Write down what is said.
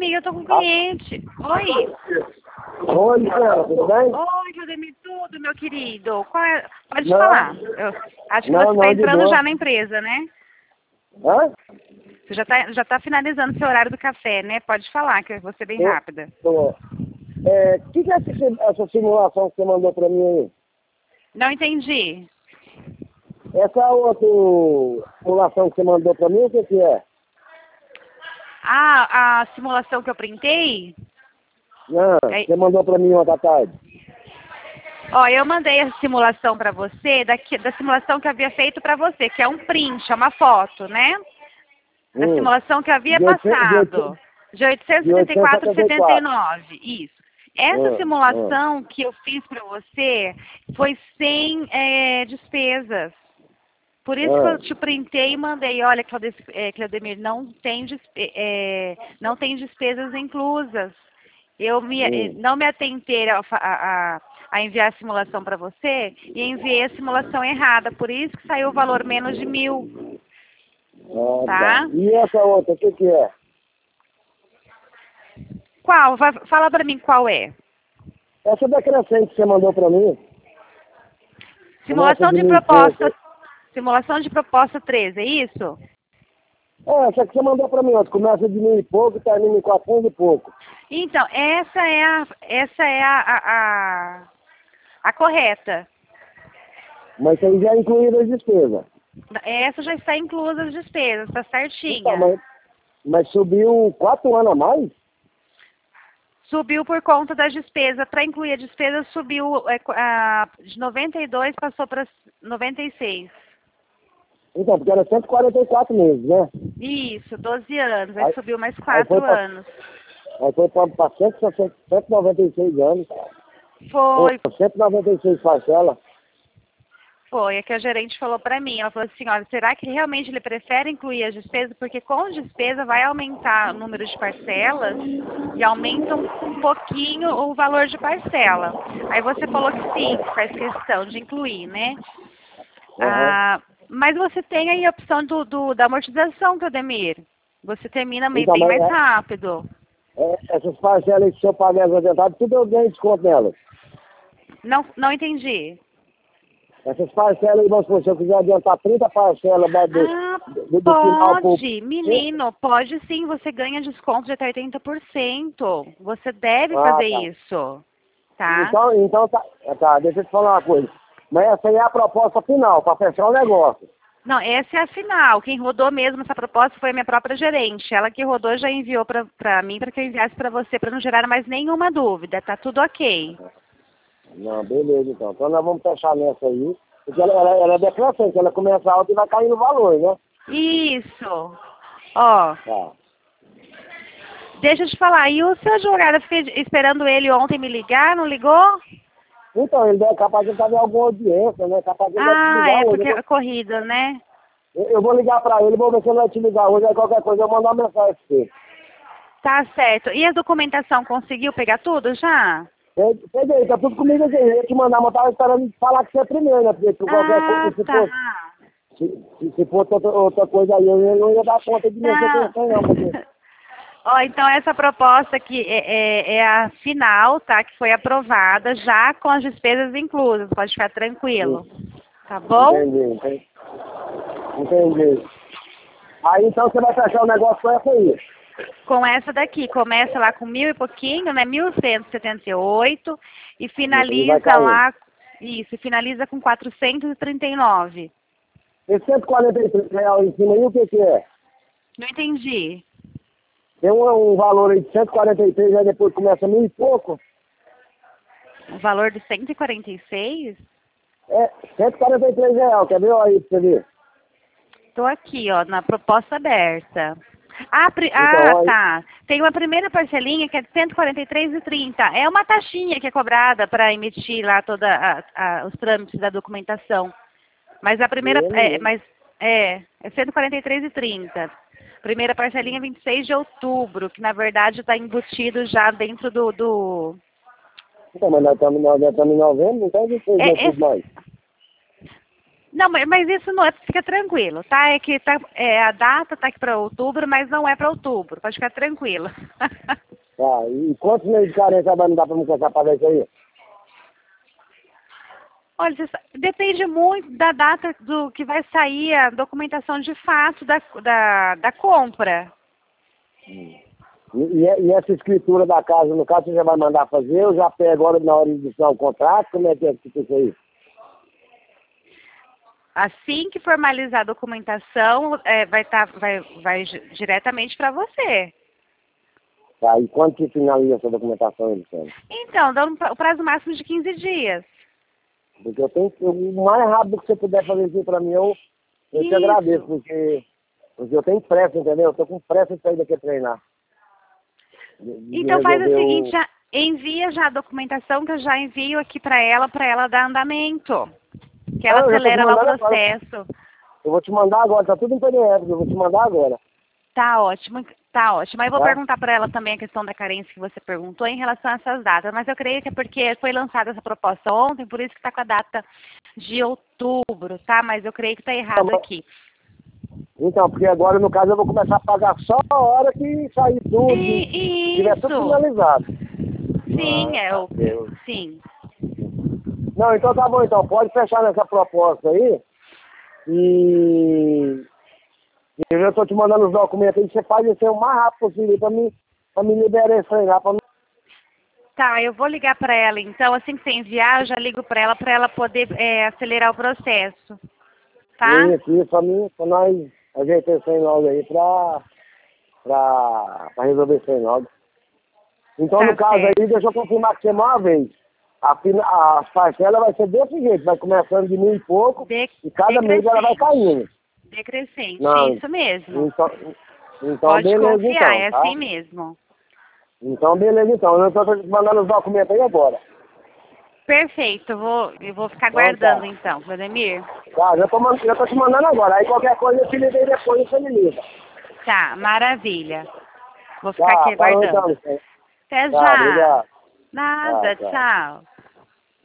eu tô com um cliente. Oi. Oi, Luciana, tudo bem? Oi, Claudemir, tudo, meu querido. Pode Não. falar. Eu acho que Não, você está não, de entrando boa. já na empresa, né? Hã? Você já tá finalizando seu horário do café, né? Pode falar, que eu vou ser bem rápida. Tô. Que é essa simulação que você mandou pra mim aí? Não entendi. Essa outra simulação que você mandou pra mim, o que é? Ah, a simulação que eu printei? Não, você mandou pra mim ontem à tarde. Ó, eu mandei a simulação para você, da simulação que eu havia feito para você, que é um print, é uma foto, né? Da simulação que eu havia passado, de 874,79, isso. Essa simulação que eu fiz para você foi sem despesas. Por isso que eu te printei e mandei, olha, Claudemir, não tem despesas inclusas. Eu não me atentei a enviar a simulação para você e enviei a simulação errada. Por isso que saiu o valor menos de 1.000. Tá? E essa outra, o que é? Qual? Fala para mim qual é. Essa decrescente que você mandou pra mim. Simulação de proposta. Simulação de proposta 13, é isso? Essa que você mandou pra mim ontem. Começa de 1.000 e pouco e termina em 400 e pouco. Então, essa é a correta. Mas isso aí já é incluído as despesas. Essa já está inclusa as despesas, está certinha. Então, mas subiu 4 anos a mais? Subiu por conta das despesas. Para incluir a despesa, subiu de 92 passou para 96. Então, porque era 144 meses, né? Isso, 12 anos. Aí subiu mais 4 anos. Aí foi para 196 anos. Foi. 196 parcelas. Foi, é que a gerente falou para mim, ela falou assim, olha, será que realmente ele prefere incluir as despesas? Porque com despesa vai aumentar o número de parcelas e aumenta um pouquinho o valor de parcela. Aí você falou que sim, que faz questão de incluir, né? Mas você tem aí a opção da amortização, Claudemir. Você termina bem mais rápido. Essas parcelas que o senhor paga adiantado, tudo eu ganho desconto nelas. Não entendi. Essas parcelas aí, vamos supor, se eu quiser adiantar 30 parcelas do final pro... Menino, pode sim, você ganha desconto de até 80%. Você deve fazer isso, tá? Então tá, deixa eu te falar uma coisa. Mas essa aí é a proposta final, para fechar o negócio. Não, essa é a final. Quem rodou mesmo essa proposta foi a minha própria gerente. Ela que rodou já enviou para mim, para que eu enviasse para você, para não gerar mais nenhuma dúvida. Tá tudo ok. Não, beleza, então. Então nós vamos fechar nessa aí. Porque ela é decrescente, ela começa alta e vai cair no valor, né? Isso. Ó. Tá. Deixa eu te falar, e o seu advogado, eu fiquei esperando ele ontem me ligar, não ligou? Então, ele é capaz de estar em alguma audiência, né? Capaz de ele te ligar hoje. Porque é corrida, né? Eu vou ligar pra ele, vou ver se ele vai te ligar hoje, aí qualquer coisa eu mando uma mensagem pra você. Tá certo. E a documentação, conseguiu pegar tudo já? Peguei, tá tudo comigo aqui. Eu ia te mandar, mas eu tava esperando falar que você é primeiro, né? Porque qualquer coisa, se for outra coisa aí, eu não ia dar conta de mexer com não. Porque... Ó, então essa proposta aqui é a final, tá? Que foi aprovada já com as despesas inclusas. Pode ficar tranquilo. Tá bom? Entendi. Aí então você vai fechar o negócio com essa aí. Com essa daqui, começa lá com 1.000 e pouquinho, né? 1.178 e finaliza lá, isso, finaliza com 439. Esse R$143 em cima aí, o que é? Não entendi. Tem um valor aí de 143, aí depois começa 1.000 e pouco. Um valor de 146? R$143, quer ver aí pra você ver? Tô aqui, ó, na proposta aberta. Tá. Tem uma primeira parcelinha que é de 143,30. É uma taxinha que é cobrada para emitir lá os trâmites da documentação. Mas a primeira é 143,30. Primeira parcelinha 26 de outubro, que na verdade está embutido já dentro do... Então, mas nós estamos em novembro, não tem 26 de outubro mais. Não, mas isso não é, fica tranquilo, tá? É que tá, a data tá aqui para outubro, mas não é para outubro. Pode ficar tranquilo. Tá, e quantos meses de carência vai me dar pra me começar a pagar isso aí? Olha, depende muito da data do que vai sair a documentação de fato da compra. E essa escritura da casa, no caso, você já vai mandar fazer? Eu já pego agora na hora de assinar o contrato? Como é que fica isso aí? Assim que formalizar a documentação, vai diretamente para você. Tá, e quando que finaliza essa documentação, Luciano? Então, dando o prazo máximo de 15 dias. Porque o mais rápido que você puder fazer isso pra mim, eu te agradeço, porque eu tenho pressa, entendeu? Eu tô com pressa de sair daqui a treinar. Então faz o seguinte, envia já a documentação que eu já envio aqui para ela dar andamento. Que ela acelera lá o processo. Agora. Eu vou te mandar agora, tá tudo em PDF, eu vou te mandar agora. Tá ótimo, tá ótimo. Aí vou perguntar para ela também a questão da carência que você perguntou em relação a essas datas. Mas eu creio que é porque foi lançada essa proposta ontem, por isso que está com a data de outubro, tá? Mas eu creio que está errado aqui. Então, porque agora, no caso, eu vou começar a pagar só a hora que sair tudo, tiver tudo finalizado. Sim, sim. Não, então tá bom, então, pode fechar nessa proposta aí, e eu tô te mandando os documentos aí, você faz isso aí o mais rápido possível pra me liberar isso aí lá, pra mim. Tá, eu vou ligar para ela, então, assim que você enviar, eu já ligo para ela poder acelerar o processo, tá? Isso, pra nós ajeitar isso aí logo aí, pra resolver isso aí logo. Então, no caso aí, deixa eu confirmar com você uma vez. As parcelas vai ser desse jeito, vai começando de 1.000 e pouco, e cada mês ela vai caindo. Decrescente, Não, isso mesmo. Então pode beleza, confiar, então, é tá? assim mesmo. Então, beleza, então. Eu tô te mandando os documentos aí agora. Perfeito, eu vou ficar aguardando, então, Vladimir. Tá, já tô te mandando agora. Aí qualquer coisa eu te liguei depois e você me liga. Tá, maravilha. Vou ficar aqui Falou, aguardando. então, Até tá, já. obrigado. Nada, Tchau. tchau.